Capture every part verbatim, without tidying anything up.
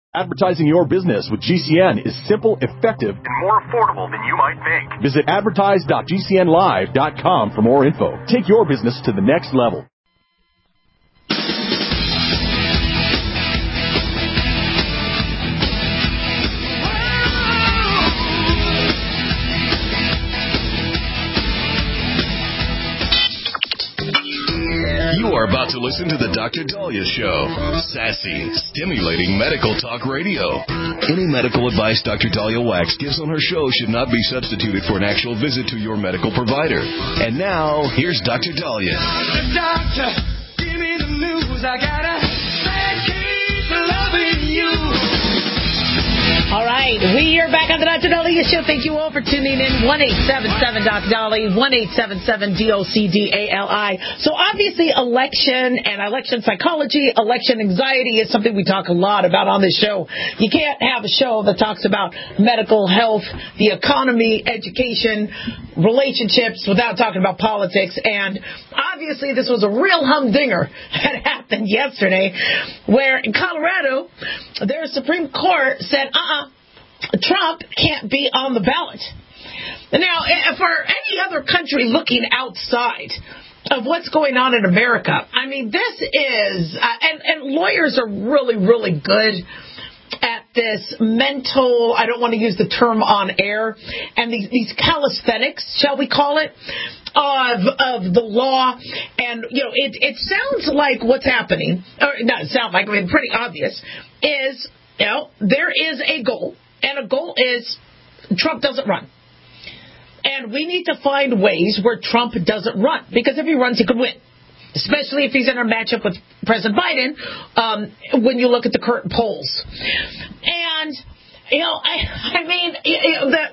Advertising your business with G C N is simple, effective, and more affordable than you might think. Visit advertise dot g c n live dot com for more info. Take your business to the next level. You are about to listen to the Doctor Dahlia Show. Sassy, stimulating medical talk radio. Any medical advice Doctor Dahlia Wax gives on her show should not be substituted for an actual visit to your medical provider. And now, here's Doctor Dahlia. Doctor, give me the news. I gotta keep loving you. All right, we are back on the Doctor Dahlia Show. Thank you all for tuning in. one eight seven seven Doc Dahlia, one eight seven seven D O C D A L I. So obviously election and election psychology, election anxiety is something we talk a lot about on this show. You can't have a show that talks about medical, health, the economy, education, relationships without talking about politics. And obviously this was a real humdinger that happened yesterday where in Colorado, their Supreme Court said, uh-uh, Trump can't be on the ballot. Now, for any other country looking outside of what's going on in America, I mean, this is, uh, and, and lawyers are really, really good at this mental, I don't want to use the term on air, and these, these calisthenics, shall we call it, of of the law. And, you know, it, it sounds like what's happening, or not sound like, I mean, pretty obvious, is, you know, there is a goal. And a goal is Trump doesn't run. And we need to find ways where Trump doesn't run. Because if he runs, he could win. Especially if he's in a matchup with President Biden, um, when you look at the current polls. And, you know, I, I mean, you know, the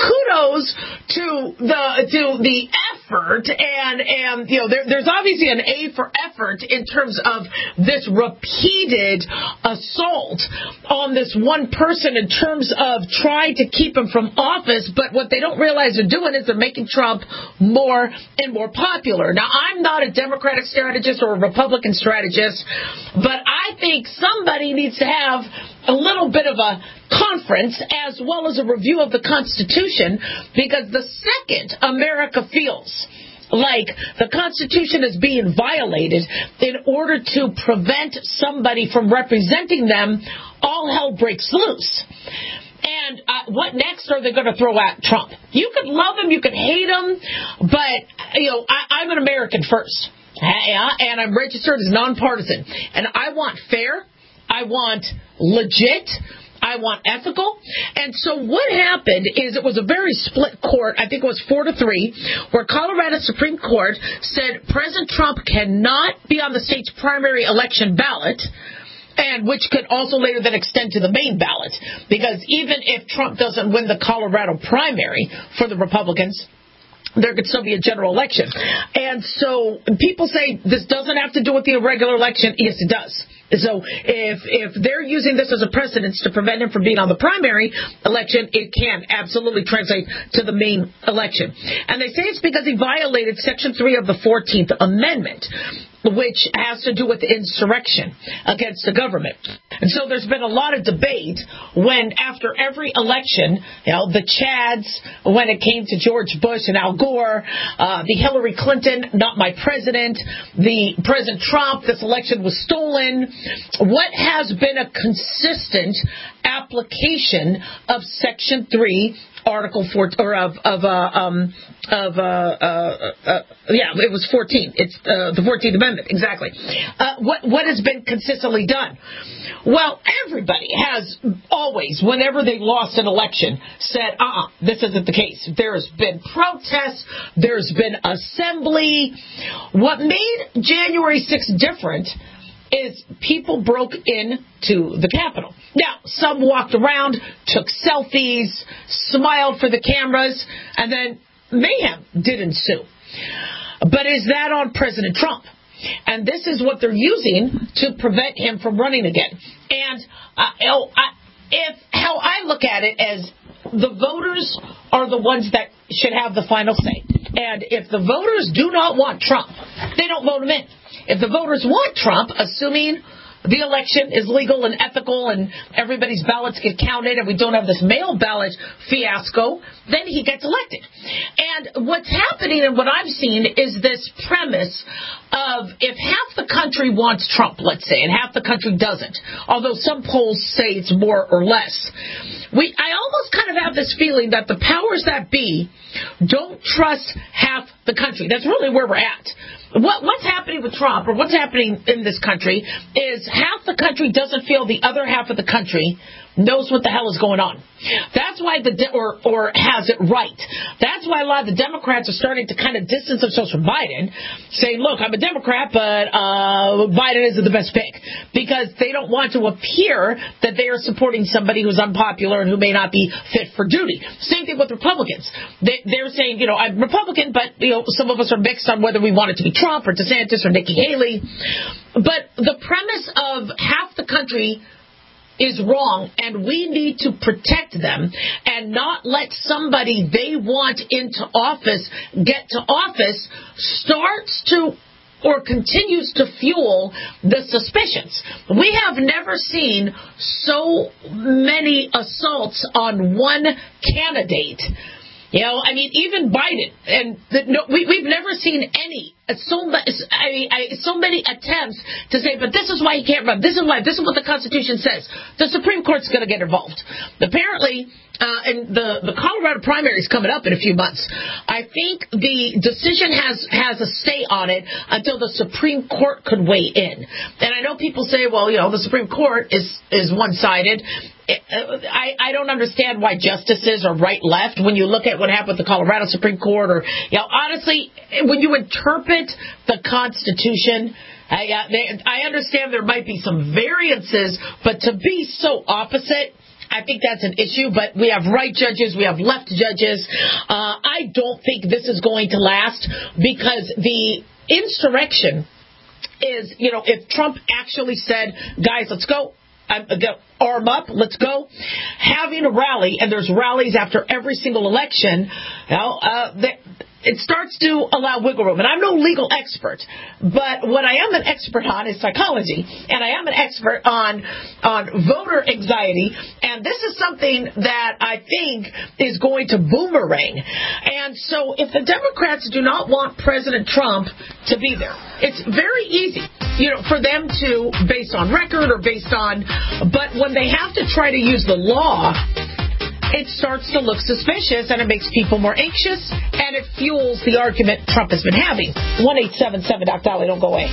kudos to the to the effort, and and you know, there, there's obviously an A for effort in terms of this repeated assault on this one person in terms of trying to keep him from office. But what they don't realize they're doing is they're making Trump more and more popular. Now, I'm not a Democratic strategist or a Republican strategist, but I think somebody needs to have a little bit of a conference as well as a review of the Constitution, because the second America feels like the Constitution is being violated in order to prevent somebody from representing them, all hell breaks loose. And uh, what next are they going to throw at Trump? You could love him, you could hate him, but you know, I, I'm an American first, and I'm registered as nonpartisan, and I want fair, I want legit, I want ethical. And so what happened is it was a very split court. I think it was four to three, where Colorado Supreme Court said President Trump cannot be on the state's primary election ballot, and which could also later then extend to the main ballot. Because even if Trump doesn't win the Colorado primary for the Republicans, there could still be a general election. And so people say this doesn't have to do with the irregular election. Yes, it does. So if if they're using this as a precedent to prevent him from being on the primary election, it can absolutely translate to the main election. And they say it's because he violated Section three of the fourteenth Amendment, which has to do with insurrection against the government. And so there's been a lot of debate when after every election, you know, the Chads, when it came to George Bush and Al Gore, uh, the Hillary Clinton, not my president, the President Trump, this election was stolen. What has been a consistent application of Section three, Article four, or of of uh, um of uh, uh, uh yeah, it was fourteen. It's uh, the fourteenth Amendment, exactly. Uh, what what has been consistently done? Well, everybody has always, whenever they lost an election, said, uh-uh, this isn't the case. There's been protests. There's been assembly. What made January sixth different is people broke into the Capitol. Now, some walked around, took selfies, smiled for the cameras, and then mayhem did ensue. But is that on President Trump? And this is what they're using to prevent him from running again. And uh, if how I look at it as the voters are the ones that should have the final say. And if the voters do not want Trump, they don't vote him in. If the voters want Trump, assuming the election is legal and ethical and everybody's ballots get counted and we don't have this mail ballot fiasco, then he gets elected. And what's happening and what I've seen is this premise of if half the country wants Trump, let's say, and half the country doesn't, although some polls say it's more or less, we I almost kind of have this feeling that the powers that be don't trust half the country. That's really where we're at. What, what's happening with Trump, or what's happening in this country, is half the country doesn't feel the other half of the country knows what the hell is going on. That's why the, de- or, or has it right. That's why a lot of the Democrats are starting to kind of distance themselves from Biden, saying, look, I'm a Democrat, but uh, Biden isn't the best pick, because they don't want to appear that they are supporting somebody who's unpopular and who may not be fit for duty. Same thing with Republicans. They, they're saying, you know, I'm Republican, but, you know, some of us are mixed on whether we want it to be Trump or DeSantis or Nikki Haley. But the premise of half the country is wrong, and we need to protect them and not let somebody they want into office get to office starts to or continues to fuel the suspicions. We have never seen so many assaults on one candidate. You know, I mean, even Biden, and the, no, we, we've never seen any, so, I mean, I, so many attempts to say, but this is why he can't run, this is why, this is what the Constitution says. The Supreme Court's going to get involved. Apparently, uh, and the, the Colorado primary is coming up in a few months. I think the decision has, has a stay on it until the Supreme Court could weigh in. And I know people say, well, you know, the Supreme Court is, is one-sided. I, I don't understand why justices are right-left when you look at what happened with the Colorado Supreme Court. Or, you know, honestly, when you interpret the Constitution, I, uh, they, I understand there might be some variances, but to be so opposite, I think that's an issue. But we have right judges, we have left judges. Uh, I don't think this is going to last, because the insurrection is, you know, if Trump actually said, guys, let's go. I'm, go, arm up, let's go. Having a rally, and there's rallies after every single election, you know, uh, they, it starts to allow wiggle room. And I'm no legal expert, but what I am an expert on is psychology, and I am an expert on on voter anxiety, and this is something that I think is going to boomerang. And so if the Democrats do not want President Trump to be there, it's very easy, you know, for them to, based on record or based on, but when they have to try to use the law, it starts to look suspicious, and it makes people more anxious, and it fuels the argument Trump has been having. one eight seven seven Doc Dolly, don't go away.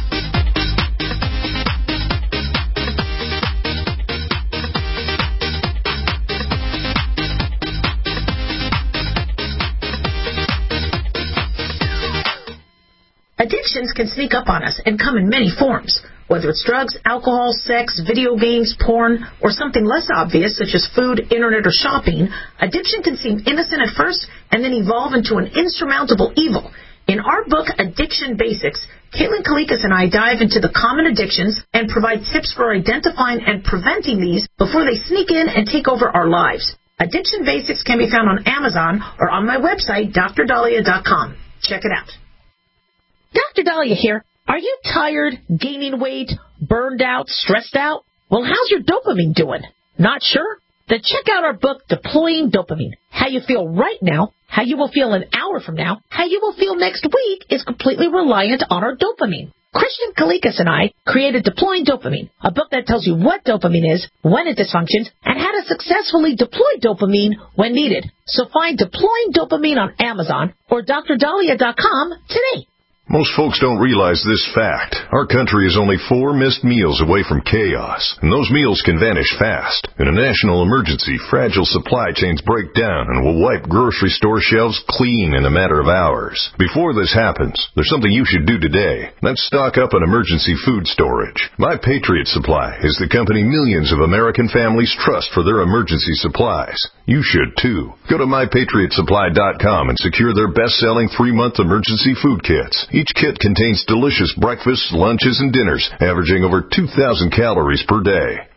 Addictions can sneak up on us and come in many forms. Whether it's drugs, alcohol, sex, video games, porn, or something less obvious such as food, internet, or shopping, addiction can seem innocent at first and then evolve into an insurmountable evil. In our book, Addiction Basics, Caitlin Kalikas and I dive into the common addictions and provide tips for identifying and preventing these before they sneak in and take over our lives. Addiction Basics can be found on Amazon or on my website, D R Dahlia dot com. Check it out. Doctor Dahlia here. Are you tired, gaining weight, burned out, stressed out? Well, how's your dopamine doing? Not sure? Then check out our book, Deploying Dopamine. How you feel right now, how you will feel an hour from now, how you will feel next week is completely reliant on our dopamine. Christian Kalikas and I created Deploying Dopamine, a book that tells you what dopamine is, when it dysfunctions, and how to successfully deploy dopamine when needed. So find Deploying Dopamine on Amazon or D R Dahlia dot com today. Most folks don't realize this fact. Our country is only four missed meals away from chaos, and those meals can vanish fast. In a national emergency, fragile supply chains break down and will wipe grocery store shelves clean in a matter of hours. Before this happens, there's something you should do today. That's stock up on emergency food storage. My Patriot Supply is the company millions of American families trust for their emergency supplies. You should, too. Go to my patriot supply dot com and secure their best-selling three-month emergency food kits. Each kit contains delicious breakfasts, lunches, and dinners, averaging over two thousand calories per day.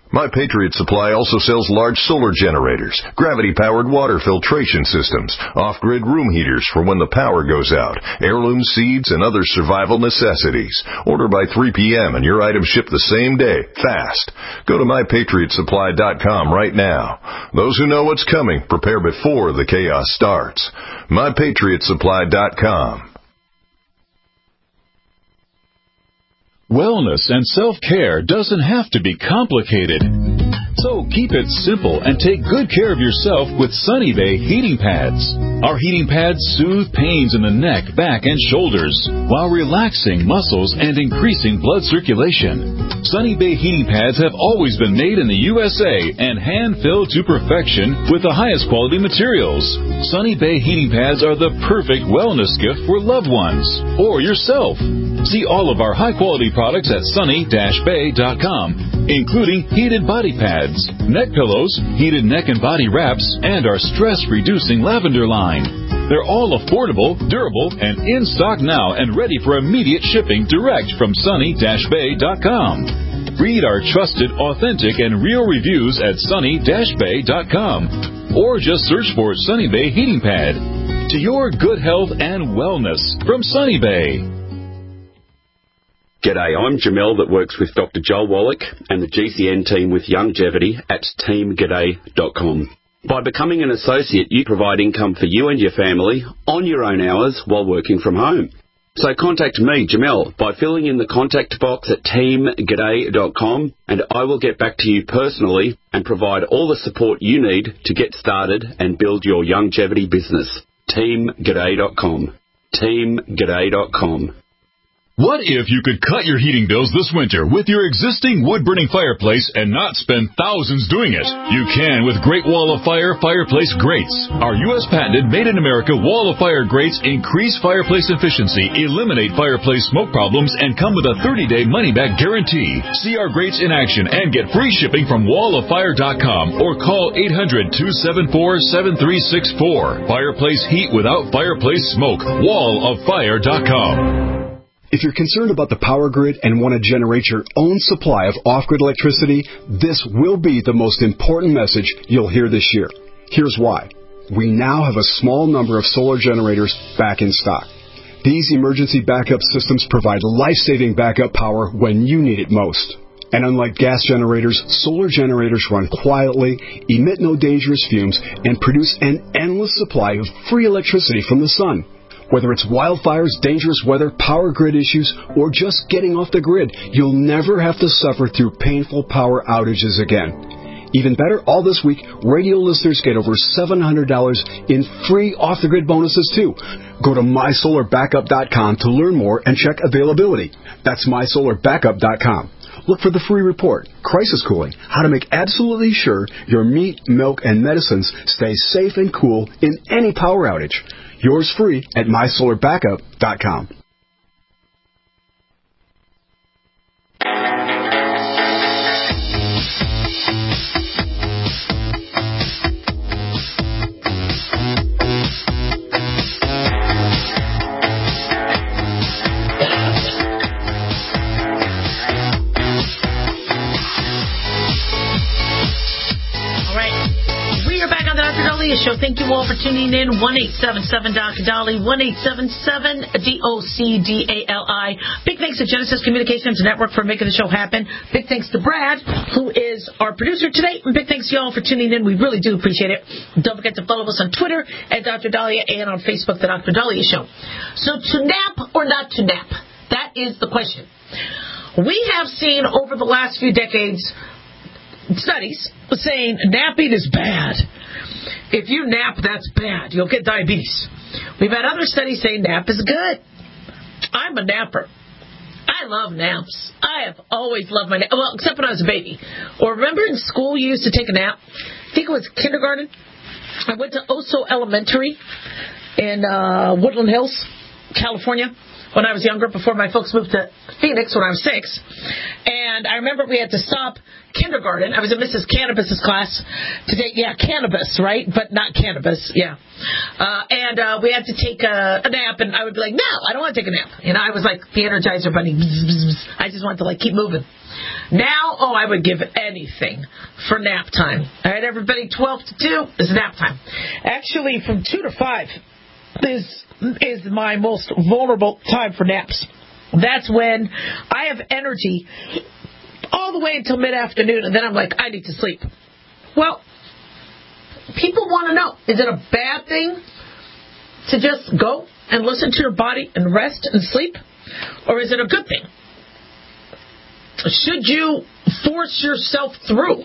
My Patriot Supply also sells large solar generators, gravity-powered water filtration systems, off-grid room heaters for when the power goes out, heirloom seeds, and other survival necessities. Order by three p.m. and your items ship the same day, fast. Go to my patriot supply dot com right now. Those who know what's coming prepare before the chaos starts. my patriot supply dot com. Wellness and self-care doesn't have to be complicated. So keep it simple and take good care of yourself with Sunny Bay heating pads. Our heating pads soothe pains in the neck, back, and shoulders while relaxing muscles and increasing blood circulation. Sunny Bay heating pads have always been made in the U S A and hand-filled to perfection with the highest quality materials. Sunny Bay heating pads are the perfect wellness gift for loved ones or yourself. See all of our high-quality products at sunny dash bay dot com, including heated body pads, neck pillows, heated neck and body wraps, and our stress-reducing lavender line. They're all affordable, durable, and in stock now and ready for immediate shipping direct from sunny dash bay dot com. Read our trusted, authentic, and real reviews at sunny dash bay dot com, or just search for Sunny Bay Heating Pad. To your good health and wellness from Sunny Bay. G'day, I'm Jamel that works with Doctor Joel Wallach and the G C N team with Longevity at team g'day dot com. By becoming an associate, you provide income for you and your family on your own hours while working from home. So contact me, Jamel, by filling in the contact box at team g'day dot com, and I will get back to you personally and provide all the support you need to get started and build your longevity business. team g'day dot com. team g'day dot com. What if you could cut your heating bills this winter with your existing wood-burning fireplace and not spend thousands doing it? You can with Great Wall of Fire fireplace grates. Our U S patented made-in-America Wall of Fire grates increase fireplace efficiency, eliminate fireplace smoke problems, and come with a thirty-day money-back guarantee. See our grates in action and get free shipping from wall of fire dot com or call eight hundred, two seven four, seven three six four. Fireplace heat without fireplace smoke. wall of fire dot com. If you're concerned about the power grid and want to generate your own supply of off-grid electricity, this will be the most important message you'll hear this year. Here's why. We now have a small number of solar generators back in stock. These emergency backup systems provide life-saving backup power when you need it most. And unlike gas generators, solar generators run quietly, emit no dangerous fumes, and produce an endless supply of free electricity from the sun. Whether it's wildfires, dangerous weather, power grid issues, or just getting off the grid, you'll never have to suffer through painful power outages again. Even better, all this week, radio listeners get over seven hundred dollars in free off-the-grid bonuses, too. Go to my solar backup dot com to learn more and check availability. That's my solar backup dot com. Look for the free report, Crisis Cooling, how to make absolutely sure your meat, milk, and medicines stay safe and cool in any power outage. Yours free at my solar backup dot com. Show. Thank you all for tuning in. one eight seven seven Doctor Dolly, one eight seven seven D O C D A L I. Big thanks to Genesis Communications Network for making the show happen. Big thanks to Brad, who is our producer today. And big thanks to y'all for tuning in. We really do appreciate it. Don't forget to follow us on Twitter at Doctor Dahlia and on Facebook, The Doctor Dahlia Show. So to nap or not to nap? That is the question. We have seen over the last few decades studies saying napping is bad. If you nap, that's bad. You'll get diabetes. We've had other studies saying nap is good. I'm a napper. I love naps. I have always loved my nap. Well, except when I was a baby. Or remember in school you used to take a nap? I think it was kindergarten. I went to Oso Elementary in uh, Woodland Hills, California. when I was younger, before my folks moved to Phoenix when I was six. And I remember we had to stop kindergarten. I was in Missus Cannabis's class today. Yeah, cannabis, right? But not cannabis, yeah. Uh, and uh, we had to take a, a nap, and I would be like, no, I don't want to take a nap. You know, I was like the Energizer Bunny. Bzz, bzz, bzz. I just wanted to, like, keep moving. Now, oh, I would give anything for nap time. All right, everybody, twelve to two is nap time. Actually, from two to five is is my most vulnerable time for naps. That's when I have energy all the way until mid-afternoon, and then I'm like, I need to sleep. Well, people want to know, is it a bad thing to just go and listen to your body and rest and sleep? Or is it a good thing? Should you force yourself through?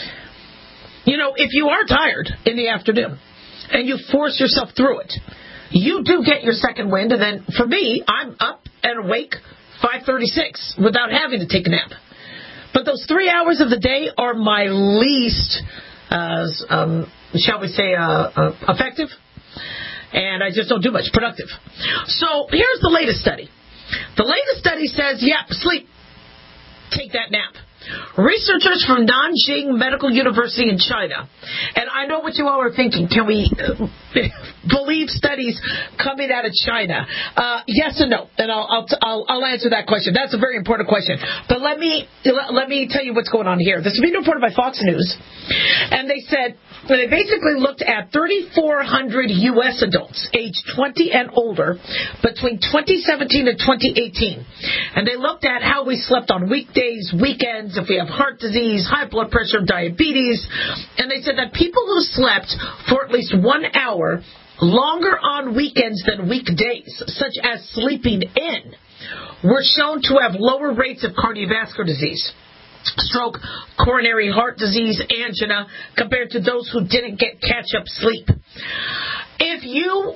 You know, if you are tired in the afternoon and you force yourself through it, you do get your second wind, and then for me, I'm up and awake five thirty-six without having to take a nap. But those three hours of the day are my least, uh, um, shall we say, uh, uh, effective, and I just don't do much productive. So here's the latest study. The latest study says, yeah, sleep. Take that nap. Researchers from Nanjing Medical University in China, and I know what you all are thinking. Can we uh, believe studies coming out of China? Uh, yes and no, and I'll, I'll I'll I'll answer that question. That's a very important question. But let me let, let me tell you what's going on here. This is being reported by Fox News, and they said they basically looked at thirty-four hundred U S adults aged twenty and older between twenty seventeen and twenty eighteen, and they looked at how we slept on weekdays, weekends, if we have heart disease, high blood pressure, diabetes, and they said that people who slept for at least one hour longer on weekends than weekdays, such as sleeping in, were shown to have lower rates of cardiovascular disease, stroke, coronary heart disease, angina, compared to those who didn't get catch-up sleep. If you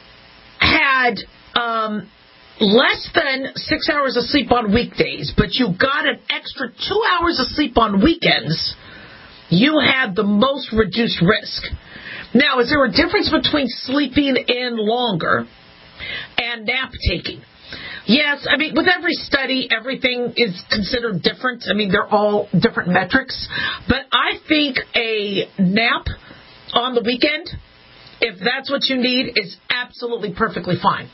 had um, less than six hours of sleep on weekdays, but you got an extra two hours of sleep on weekends, you had the most reduced risk. Now, is there a difference between sleeping in longer and nap taking? Yes, I mean, with every study, everything is considered different. I mean, they're all different metrics. But I think a nap on the weekend, if that's what you need, is absolutely perfectly fine.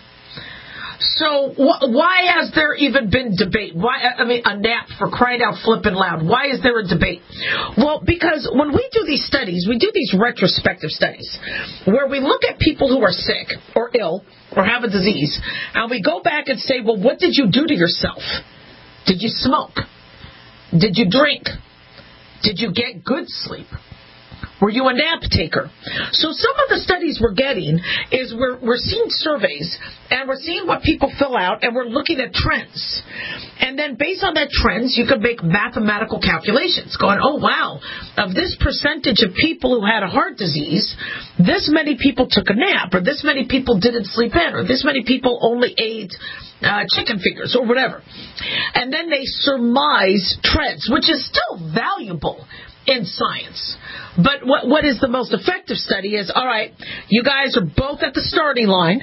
So wh- why has there even been debate? Why? I mean, a nap, for crying out flippin' loud. Why is there a debate? Well, because when we do these studies, we do these retrospective studies where we look at people who are sick or ill or have a disease, and we go back and say, well, what did you do to yourself? Did you smoke? Did you drink? Did you get good sleep? Were you a nap taker? So some of the studies we're getting is we're we're seeing surveys, and we're seeing what people fill out, and we're looking at trends. And then based on that trends, you could make mathematical calculations going, oh, wow, of this percentage of people who had a heart disease, this many people took a nap, or this many people didn't sleep in, or this many people only ate uh, chicken fingers, or whatever. And then they surmise trends, which is still valuable in science. But what what is the most effective study is, all right, you guys are both at the starting line.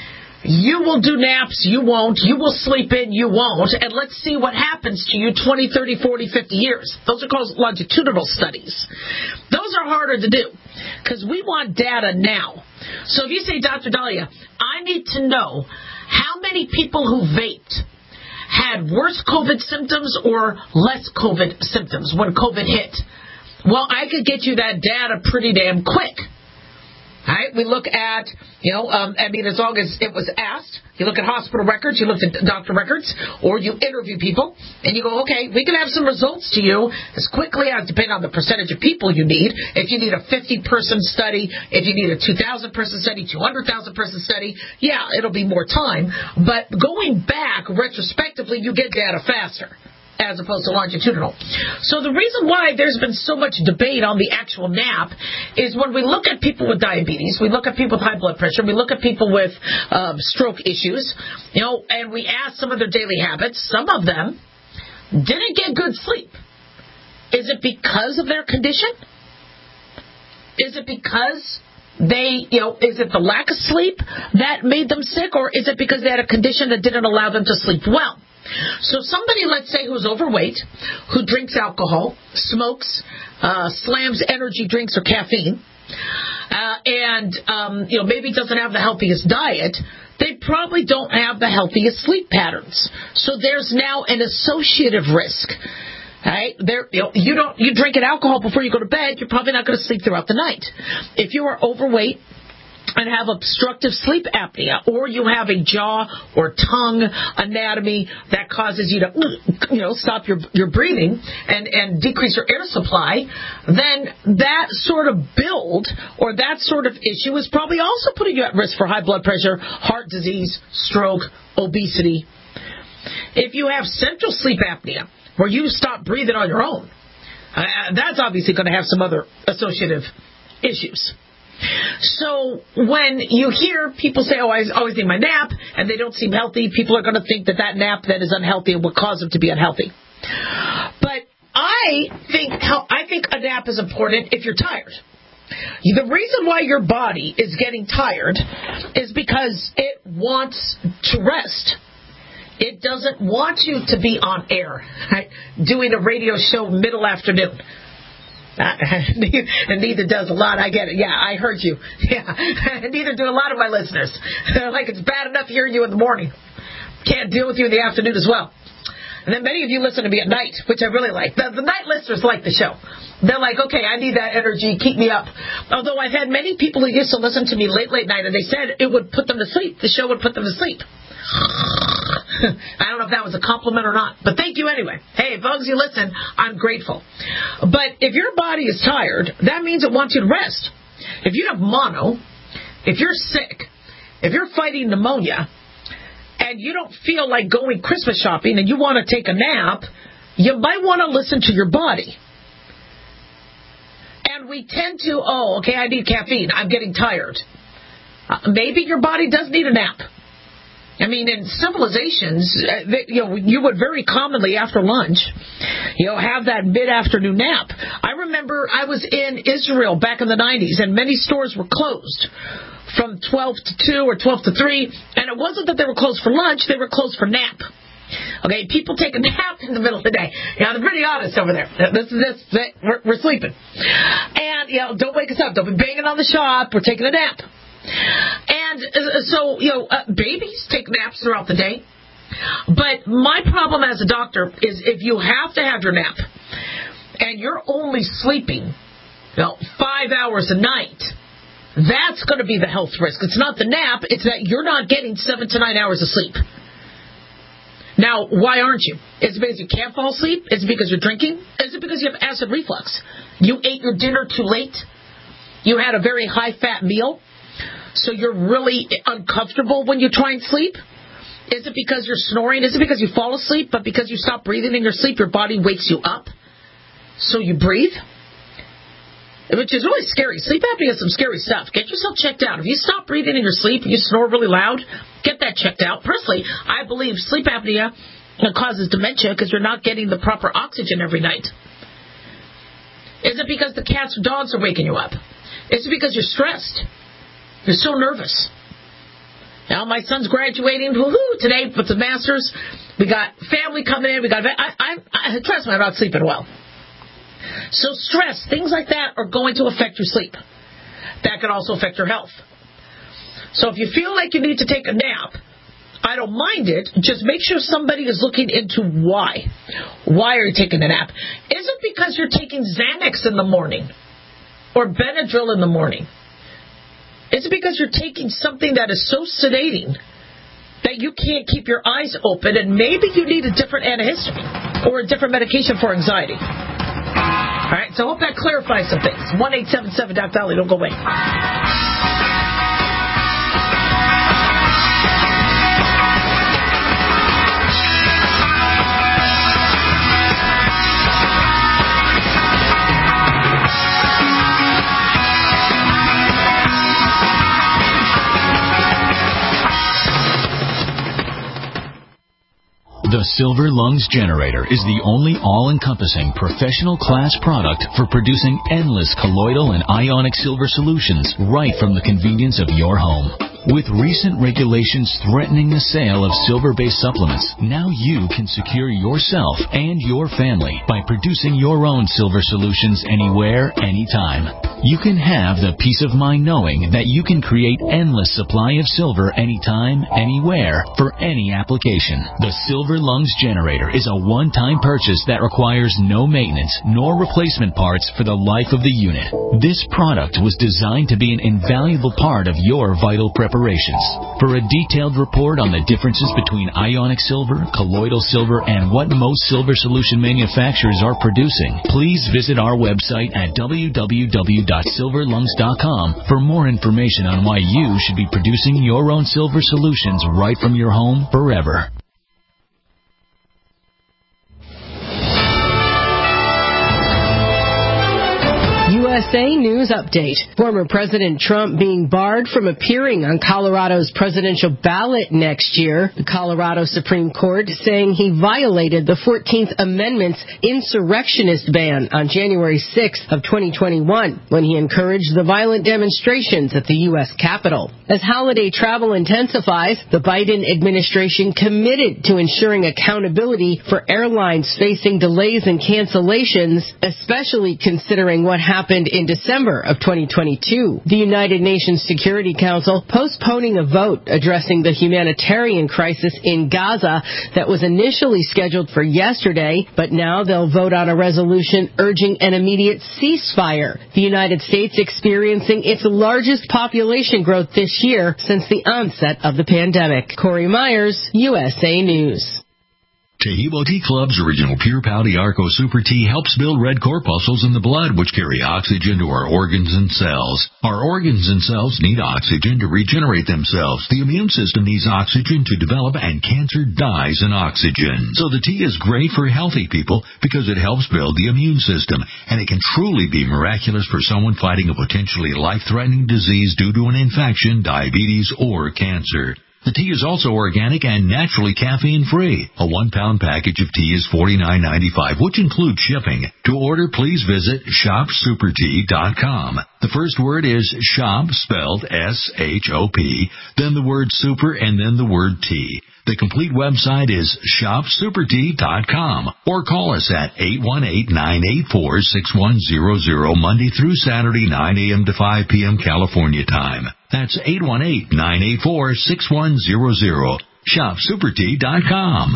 You will do naps, you won't. You will sleep in, you won't. And let's see what happens to you twenty, thirty, forty, fifty years. Those are called longitudinal studies. Those are harder to do because we want data now. So if you say, Doctor Dahlia, I need to know how many people who vaped had worse COVID symptoms or less COVID symptoms when COVID hit. Well, I could get you that data pretty damn quick. All right, we look at, you know, um, I mean, as long as it was asked, you look at hospital records, you look at doctor records, or you interview people, and you go, okay, we can have some results to you as quickly as, depending on the percentage of people you need. If you need a fifty-person study, if you need a two thousand person study, two hundred thousand person study, yeah, it'll be more time. But going back retrospectively, you get data faster, as opposed to longitudinal. So the reason why there's been so much debate on the actual nap is when we look at people with diabetes, we look at people with high blood pressure, we look at people with um, stroke issues, you know, and we ask some of their daily habits. Some of them didn't get good sleep. Is it because of their condition? Is it because they, you know, is it the lack of sleep that made them sick, or is it because they had a condition that didn't allow them to sleep well? So somebody, let's say, who's overweight, who drinks alcohol, smokes, uh, slams energy drinks or caffeine, uh, and, um, you know, maybe doesn't have the healthiest diet, they probably don't have the healthiest sleep patterns. So there's now an associative risk. Right? There, you know, you don't, you drink an alcohol before you go to bed, you're probably not going to sleep throughout the night. If you are overweight and have obstructive sleep apnea, or you have a jaw or tongue anatomy that causes you to, you know, stop your your breathing and, and decrease your air supply, then that sort of build or that sort of issue is probably also putting you at risk for high blood pressure, heart disease, stroke, obesity. If you have central sleep apnea, where you stop breathing on your own, uh, that's obviously going to have some other associative issues. So when you hear people say, oh, I always need my nap, and they don't seem healthy, people are going to think that that nap that is unhealthy will cause them to be unhealthy. But I think I think a nap is important if you're tired. The reason why your body is getting tired is because it wants to rest. It doesn't want you to be on air, right? Doing a radio show middle afternoon. Uh, and neither does a lot. I get it. Yeah, I heard you. Yeah, and neither do a lot of my listeners. They're like, it's bad enough hearing you in the morning. Can't deal with you in the afternoon as well. And then many of you listen to me at night, which I really like. The, the night listeners like the show. They're like, okay, I need that energy. Keep me up. Although I've had many people who used to listen to me late, late night, and they said it would put them to sleep. The show would put them to sleep. I don't know if that was a compliment or not, but thank you anyway. Hey, as long as you listen, I'm grateful. But if your body is tired, that means it wants you to rest. If you have mono, if you're sick, if you're fighting pneumonia, and you don't feel like going Christmas shopping and you want to take a nap, you might want to listen to your body. And we tend to, oh, okay, I need caffeine. I'm getting tired. Uh, maybe your body does need a nap. I mean, in civilizations, uh, they, you know, you would very commonly after lunch, you know, have that mid-afternoon nap. I remember I was in Israel back in the nineties, and many stores were closed from twelve to two or twelve to three, and it wasn't that they were closed for lunch, they were closed for nap. Okay, people take a nap in the middle of the day. You know, they're pretty honest over there. This is this, this we're, we're sleeping. And, you know, don't wake us up. Don't be banging on the shop. We're taking a nap. And so, you know, uh, babies take naps throughout the day. But my problem as a doctor is if you have to have your nap and you're only sleeping, you know, five hours a night, that's going to be the health risk. It's not the nap. It's that you're not getting seven to nine hours of sleep. Now, why aren't you? Is it because you can't fall asleep? Is it because you're drinking? Is it because you have acid reflux? You ate your dinner too late? You had a very high-fat meal? So you're really uncomfortable when you try and sleep? Is it because you're snoring? Is it because you fall asleep, but because you stop breathing in your sleep, your body wakes you up? So you breathe? Which is really scary. Sleep apnea is some scary stuff. Get yourself checked out. If you stop breathing in your sleep and you snore really loud, get that checked out. Personally, I believe sleep apnea causes dementia because you're not getting the proper oxygen every night. Is it because the cats or dogs are waking you up? Is it because you're stressed? You're so nervous. Now, my son's graduating woo-hoo, today with the masters. We got family coming in. We got. I, I, I trust me, I'm not sleeping well. So stress, things like that are going to affect your sleep. That can also affect your health. So if you feel like you need to take a nap, I don't mind it. Just make sure somebody is looking into why. Why are you taking a nap? Is it because you're taking Xanax in the morning or Benadryl in the morning? Is it because you're taking something that is so sedating that you can't keep your eyes open and maybe you need a different antihistamine or a different medication for anxiety? All right, so I hope that clarifies some things. one eight seven seven Doc Dolly, don't go away. The Silver Lungs Generator is the only all-encompassing professional class product for producing endless colloidal and ionic silver solutions right from the convenience of your home. With recent regulations threatening the sale of silver-based supplements, now you can secure yourself and your family by producing your own silver solutions anywhere, anytime. You can have the peace of mind knowing that you can create endless supply of silver anytime, anywhere, for any application. The Silver Lungs Generator is a one-time purchase that requires no maintenance nor replacement parts for the life of the unit. This product was designed to be an invaluable part of your vital preparations. For a detailed report on the differences between ionic silver, colloidal silver, and what most silver solution manufacturers are producing, please visit our website at w w w dot silver lungs dot com for more information on why you should be producing your own silver solutions right from your home forever. U S A News Update. Former President Trump being barred from appearing on Colorado's presidential ballot next year. The Colorado Supreme Court saying he violated the fourteenth Amendment's insurrectionist ban on January sixth of twenty twenty-one when he encouraged the violent demonstrations at the U S Capitol. As holiday travel intensifies, the Biden administration committed to ensuring accountability for airlines facing delays and cancellations, especially considering what happened happened in December of twenty twenty-two. The United Nations Security Council postponing a vote addressing the humanitarian crisis in Gaza that was initially scheduled for yesterday, but now they'll vote on a resolution urging an immediate ceasefire. The United States experiencing its largest population growth this year since the onset of the pandemic. Corey Myers, U S A News. Taheebo Tea Club's original Pure Pouty Arco Super Tea helps build red corpuscles in the blood, which carry oxygen to our organs and cells. Our organs and cells need oxygen to regenerate themselves. The immune system needs oxygen to develop, and cancer dies in oxygen. So the tea is great for healthy people because it helps build the immune system, and it can truly be miraculous for someone fighting a potentially life-threatening disease due to an infection, diabetes, or cancer. The tea is also organic and naturally caffeine-free. A one-pound package of tea is forty-nine ninety-five, which includes shipping. To order, please visit shop super tea dot com. The first word is shop, spelled S H O P, then the word super, and then the word tea. The complete website is shop super tea dot com, or call us at eight one eight, nine eight four, six one zero zero Monday through Saturday, nine a.m. to five p.m. California time. That's eight one eight, nine eight four, six one zero zero. shop super tea dot com.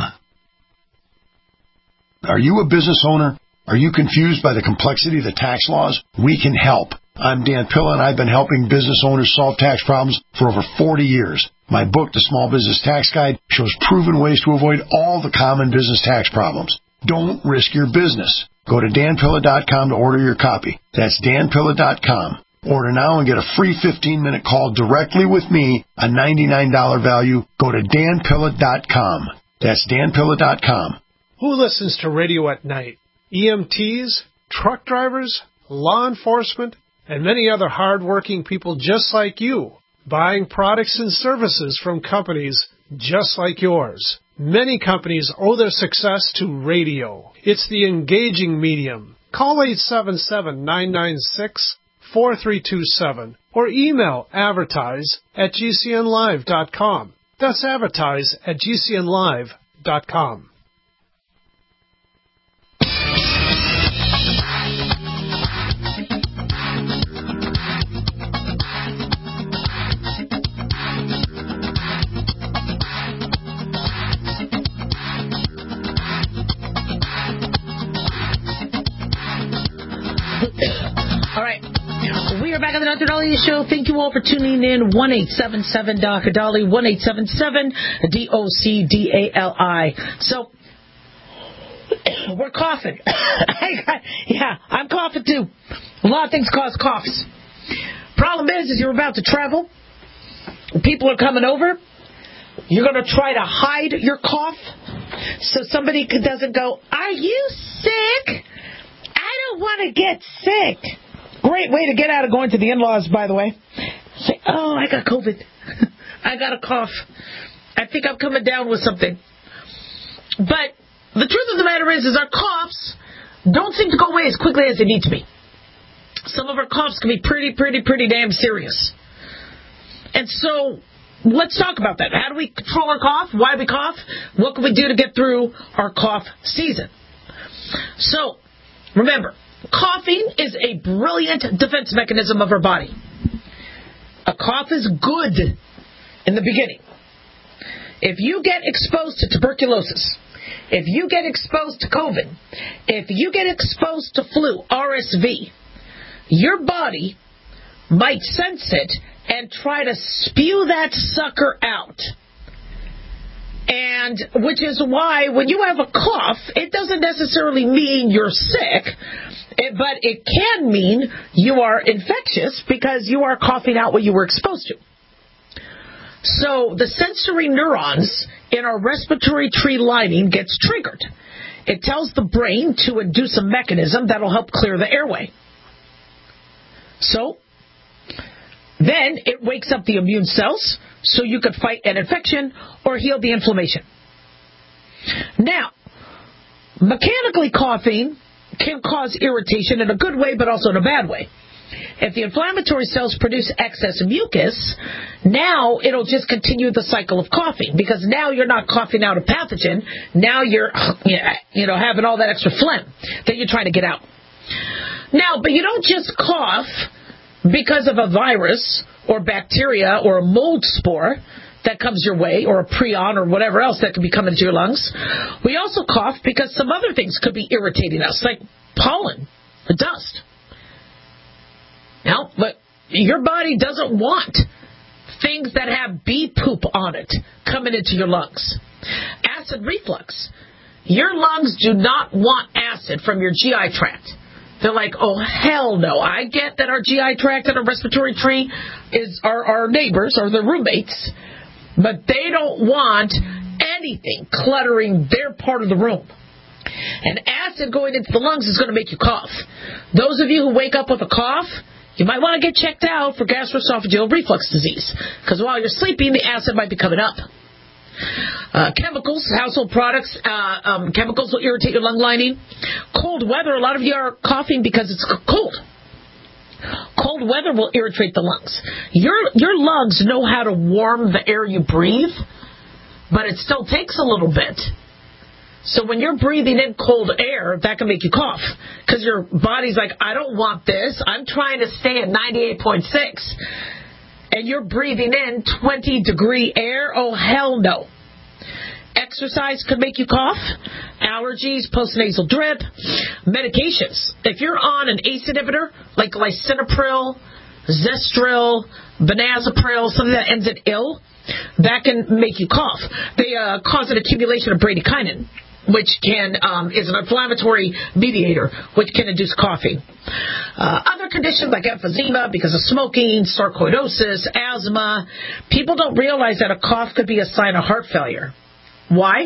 Are you a business owner? Are you confused by the complexity of the tax laws? We can help. I'm Dan Pilla, and I've been helping business owners solve tax problems for over forty years. My book, The Small Business Tax Guide, shows proven ways to avoid all the common business tax problems. Don't risk your business. Go to dan pilla dot com to order your copy. That's dan pilla dot com. Order now and get a free fifteen-minute call directly with me, a ninety-nine dollars value. Go to dan pilla dot com. That's dan pilla dot com. Who listens to radio at night? E M Ts, truck drivers, law enforcement, and many other hard-working people just like you, buying products and services from companies just like yours. Many companies owe their success to radio. It's the engaging medium. Call eight seven seven, nine nine six, four three two seven or email advertise at g c n live dot com. That's advertise at g c n live dot com. All right. We are back on the Doctor Dali Show. Thank you all for tuning in. one eight seven seven Doctor Dali, one eight seven seven D O C D A L I. So, we're coughing. Yeah, I'm coughing too. A lot of things cause coughs. Problem is, is you're about to travel. People are coming over. You're going to try to hide your cough so somebody doesn't go, "Are you sick? I don't want to get sick." Great way to get out of going to the in-laws, by the way. Say, "Oh, I got COVID. I got a cough. I think I'm coming down with something." But the truth of the matter is, is our coughs don't seem to go away as quickly as they need to be. Some of our coughs can be pretty, pretty, pretty damn serious. And so, let's talk about that. How do we control our cough? Why do we cough? What can we do to get through our cough season? So, remember, coughing is a brilliant defense mechanism of our body. A cough is good in the beginning. If you get exposed to tuberculosis, if you get exposed to COVID, if you get exposed to flu, R S V, your body might sense it and try to spew that sucker out. And which is why when you have a cough, it doesn't necessarily mean you're sick, but it can mean you are infectious because you are coughing out what you were exposed to. So the sensory neurons in our respiratory tree lining gets triggered. It tells the brain to induce a mechanism that will help clear the airway. So then it wakes up the immune cells so you could fight an infection or heal the inflammation. Now, mechanically coughing can cause irritation in a good way but also in a bad way. If the inflammatory cells produce excess mucus, now it'll just continue the cycle of coughing because now you're not coughing out a pathogen. Now you're, you know, having all that extra phlegm that you're trying to get out. Now, but you don't just cough because of a virus or bacteria or a mold spore that comes your way or a prion or whatever else that could be coming into your lungs. We also cough because some other things could be irritating us, like pollen or dust. Now, but your body doesn't want things that have bee poop on it coming into your lungs. Acid reflux. Your lungs do not want acid from your G I tract. They're like, oh, hell no. I get that our G I tract and our respiratory tree is our, our neighbors or the roommates, but they don't want anything cluttering their part of the room. And acid going into the lungs is going to make you cough. Those of you who wake up with a cough, you might want to get checked out for gastroesophageal reflux disease, because while you're sleeping, the acid might be coming up. Uh, chemicals, household products, uh, um, chemicals will irritate your lung lining. Cold weather, a lot of you are coughing because it's cold. Cold weather will irritate the lungs. Your your lungs know how to warm the air you breathe, but it still takes a little bit. So when you're breathing in cold air, that can make you cough. Because your body's like, I don't want this. I'm trying to stay at ninety-eight point six. And you're breathing in twenty degree air? Oh, hell no. Exercise could make you cough. Allergies, postnasal drip. Medications. If you're on an A C E inhibitor, like lisinopril, Zestril, benazepril, something that ends in ill, that can make you cough. They uh, cause an accumulation of bradykinin, which can um, is an inflammatory mediator, which can induce coughing. Uh, other conditions like emphysema because of smoking, sarcoidosis, asthma. People don't realize that a cough could be a sign of heart failure. Why?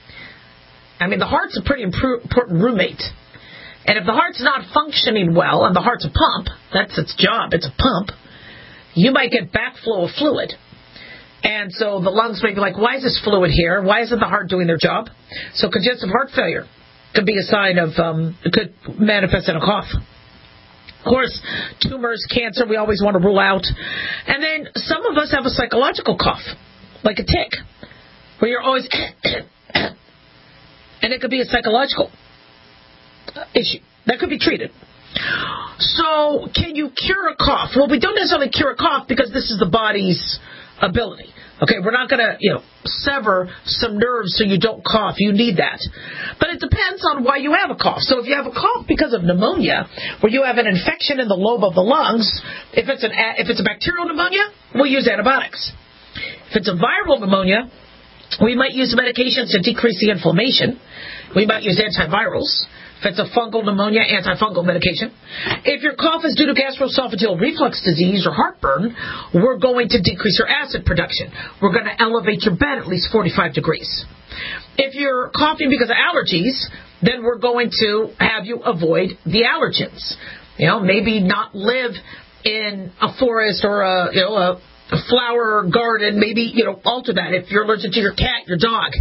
I mean, the heart's a pretty important roommate. And if the heart's not functioning well, and the heart's a pump, that's its job, it's a pump, you might get backflow of fluid. And so the lungs may be like, why is this fluid here? Why isn't the heart doing their job? So congestive heart failure could be a sign of, um, it could manifest in a cough. Of course, tumors, cancer, we always want to rule out. And then some of us have a psychological cough, like a tick, where you're always, and it could be a psychological issue. That could be treated. So can you cure a cough? Well, we don't necessarily cure a cough because this is the body's ability. Okay, we're not going to, you know, sever some nerves so you don't cough. You need that. But it depends on why you have a cough. So if you have a cough because of pneumonia, where you have an infection in the lobe of the lungs, if it's an if it's a bacterial pneumonia, we'll use antibiotics. If it's a viral pneumonia, we might use medications to decrease the inflammation. We might use antivirals. If it's a fungal pneumonia, antifungal medication. If your cough is due to gastroesophageal reflux disease or heartburn, we're going to decrease your acid production. We're going to elevate your bed at least forty-five degrees. If you're coughing because of allergies, then we're going to have you avoid the allergens. You know, maybe not live in a forest or a, you know, a, a flower garden. Maybe, you know, alter that. If you're allergic to your cat, your dog,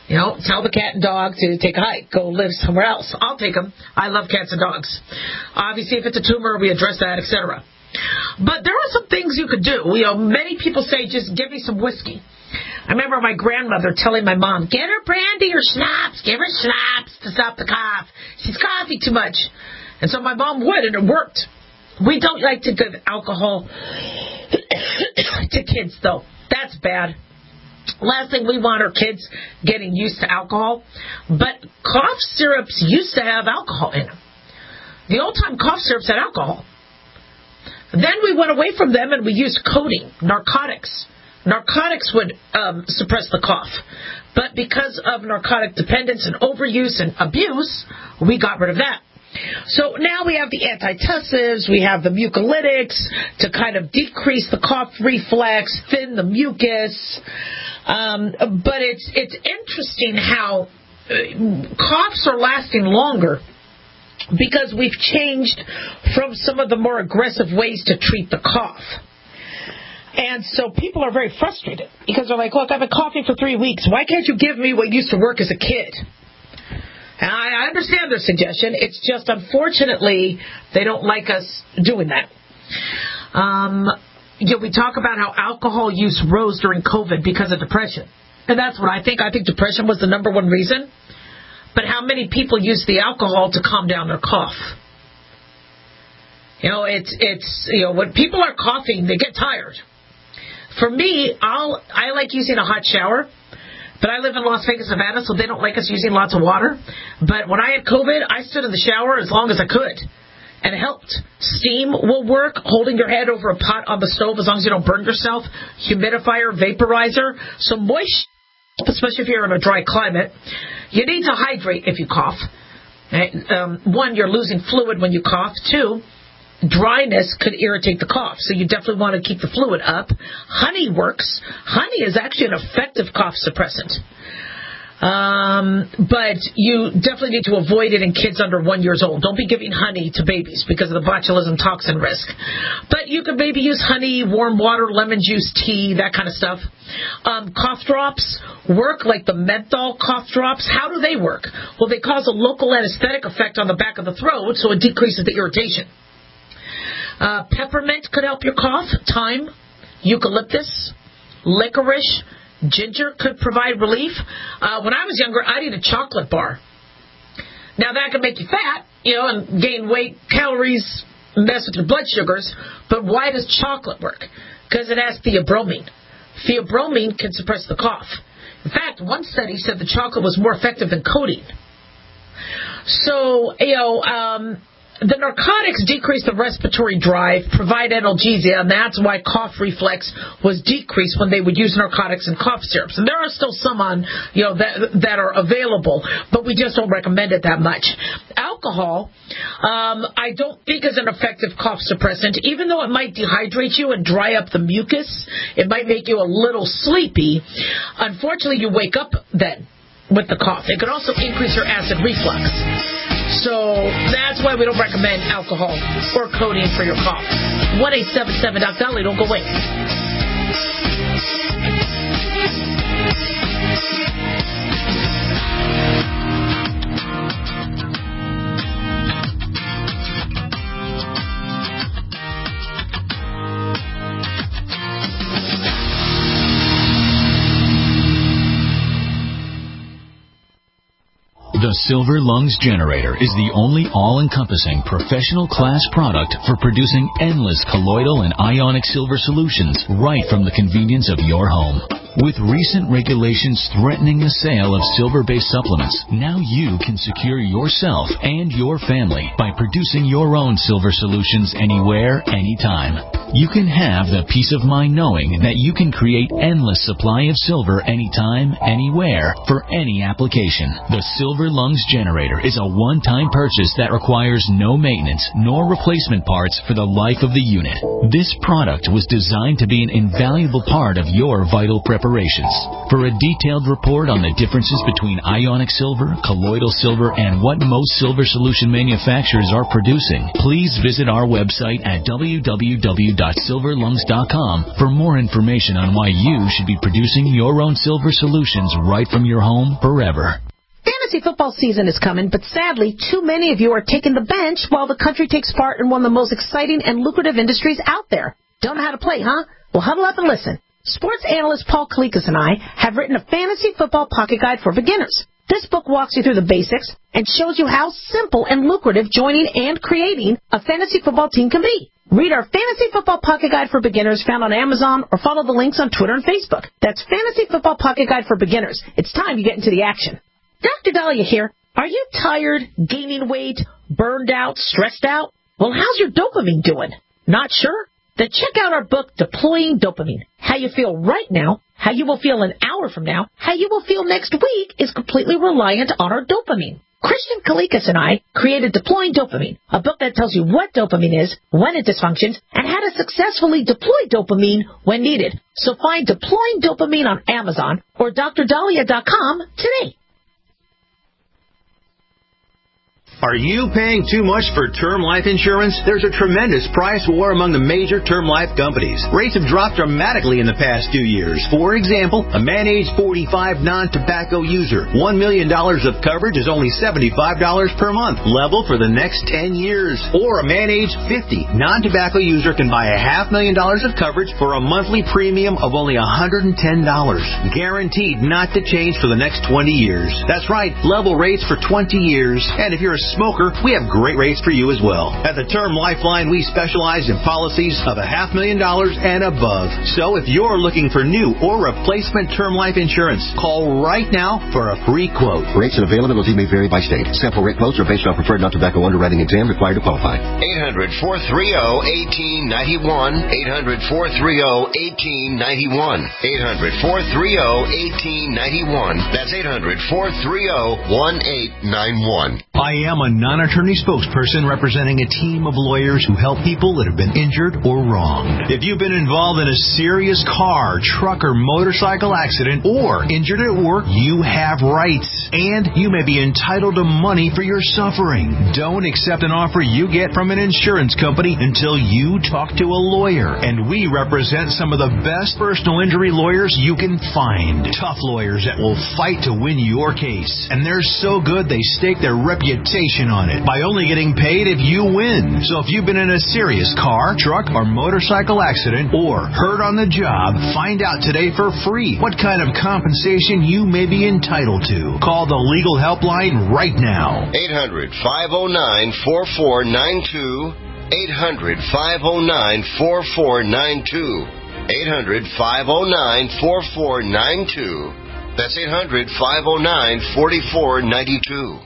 You know, tell the cat and dog to take a hike, go live somewhere else. I'll take them. I love cats and dogs. Obviously, if it's a tumor, we address that, et cetera. But there are some things you could do. You know, many people say, just give me some whiskey. I remember my grandmother telling my mom, get her brandy or schnapps. Give her schnapps to stop the cough. She's coughing too much. And so my mom would, and it worked. We don't like to give alcohol to kids, though. That's bad. Last thing, we want our kids getting used to alcohol. But cough syrups used to have alcohol in them. The old-time cough syrups had alcohol. Then we went away from them and we used codeine, narcotics. Narcotics would um, suppress the cough. But because of narcotic dependence and overuse and abuse, we got rid of that. So now we have the antitussives, we have the mucolytics to kind of decrease the cough reflex, thin the mucus. Um, but it's it's interesting how uh, coughs are lasting longer because we've changed from some of the more aggressive ways to treat the cough. And so people are very frustrated because they're like, look, I've been coughing for three weeks. Why can't you give me what used to work as a kid? And I understand their suggestion. It's just, unfortunately, they don't like us doing that. Um, you know, we talk about how alcohol use rose during COVID because of depression. And that's what I think. I think depression was the number one reason. But how many people use the alcohol to calm down their cough? You know, it's, it's you know, when people are coughing, they get tired. For me, I'll, I like using a hot shower. But I live in Las Vegas, Nevada, so they don't like us using lots of water. But when I had COVID, I stood in the shower as long as I could. And it helped. Steam will work, holding your head over a pot on the stove as long as you don't burn yourself. Humidifier, vaporizer. So moist, especially if you're in a dry climate. You need to hydrate if you cough. Um, one, you're losing fluid when you cough. Two, dryness could irritate the cough, so you definitely want to keep the fluid up. Honey works. Honey is actually an effective cough suppressant. Um, but you definitely need to avoid it in kids under one years old. Don't be giving honey to babies because of the botulism toxin risk. But you could maybe use honey, warm water, lemon juice, tea, that kind of stuff. Um, cough drops work, like the menthol cough drops. How do they work? Well, they cause a local anesthetic effect on the back of the throat, so it decreases the irritation. Uh, peppermint could help your cough. Thyme, eucalyptus, licorice, ginger could provide relief. Uh, when I was younger, I'd eat a chocolate bar. Now, that could make you fat, you know, and gain weight, calories, mess with your blood sugars. But why does chocolate work? Because it has theobromine. Theobromine can suppress the cough. In fact, one study said the chocolate was more effective than codeine. So, you know, um... the narcotics decrease the respiratory drive, provide analgesia, and that's why cough reflex was decreased when they would use narcotics and cough syrups. And there are still some on, you know, that that are available, but we just don't recommend it that much. Alcohol, um, I don't think is an effective cough suppressant, even though it might dehydrate you and dry up the mucus. It might make you a little sleepy. Unfortunately, you wake up then with the cough. It could also increase your acid reflux. So that's why we don't recommend alcohol or codeine for your cough. one eight seven seven Doc Dolly. Don't go away. The Silver Lungs Generator is the only all-encompassing professional class product for producing endless colloidal and ionic silver solutions right from the convenience of your home. With recent regulations threatening the sale of silver-based supplements, now you can secure yourself and your family by producing your own silver solutions anywhere, anytime. You can have the peace of mind knowing that you can create endless supply of silver anytime, anywhere, for any application. The Silver Lungs Generator is a one-time purchase that requires no maintenance nor replacement parts for the life of the unit. This product was designed to be an invaluable part of your vital preparations. For a detailed report on the differences between ionic silver, colloidal silver, and what most silver solution manufacturers are producing, please visit our website at w w w dot silver lungs dot com for more information on why you should be producing your own silver solutions right from your home forever. Fantasy football season is coming, but sadly, too many of you are taking the bench while the country takes part in one of the most exciting and lucrative industries out there. Don't know how to play, huh? Well, huddle up and listen. Sports analyst Paul Kalikas and I have written a fantasy football pocket guide for beginners. This book walks you through the basics and shows you how simple and lucrative joining and creating a fantasy football team can be. Read our Fantasy Football Pocket Guide for Beginners found on Amazon or follow the links on Twitter and Facebook. That's Fantasy Football Pocket Guide for Beginners. It's time you get into the action. Doctor Dahlia here. Are you tired, gaining weight, burned out, stressed out? Well, how's your dopamine doing? Not sure? Then check out our book, Deploying Dopamine. How you feel right now, how you will feel an hour from now, how you will feel next week is completely reliant on our dopamine. Christian Kalikas and I created Deploying Dopamine, a book that tells you what dopamine is, when it dysfunctions, and how to successfully deploy dopamine when needed. So find Deploying Dopamine on Amazon or D R dahlia dot com today. Are you paying too much for term life insurance? There's a tremendous price war among the major term life companies. Rates have dropped dramatically in the past two years. For example, a man age forty-five non-tobacco user, one million dollars of coverage is only seventy-five dollars per month, level for the next ten years. Or a man age fifty non-tobacco user can buy a half million dollars of coverage for a monthly premium of only one hundred ten dollars. Guaranteed not to change for the next twenty years. That's right, level rates for twenty years. And if you're a smoker, we have great rates for you as well. At the Term Lifeline, we specialize in policies of a half million dollars and above. So if you're looking for new or replacement term life insurance, call right now for a free quote. Rates and availability may vary by state. Sample rate quotes are based on preferred non-tobacco underwriting exam required to qualify. eight hundred, four three zero, one eight nine one. eight hundred, four three zero, one eight nine one. eight hundred, four three zero, one eight nine one. That's eight hundred, four three zero, one eight nine one. I am a non-attorney spokesperson representing a team of lawyers who help people that have been injured or wronged. If you've been involved in a serious car, truck, or motorcycle accident or injured at work, you have rights, and you may be entitled to money for your suffering. Don't accept an offer you get from an insurance company until you talk to a lawyer, and we represent some of the best personal injury lawyers you can find. Tough lawyers that will fight to win your case, and they're so good they stake their reputation on it by only getting paid if you win. So if you've been in a serious car, truck, or motorcycle accident or hurt on the job, find out today for free what kind of compensation you may be entitled to. Call the legal helpline right now. eight hundred, five oh nine, four four nine two. eight hundred, five oh nine, four four nine two. eight hundred, five oh nine, four four nine two. That's eight hundred, five oh nine, four four nine two.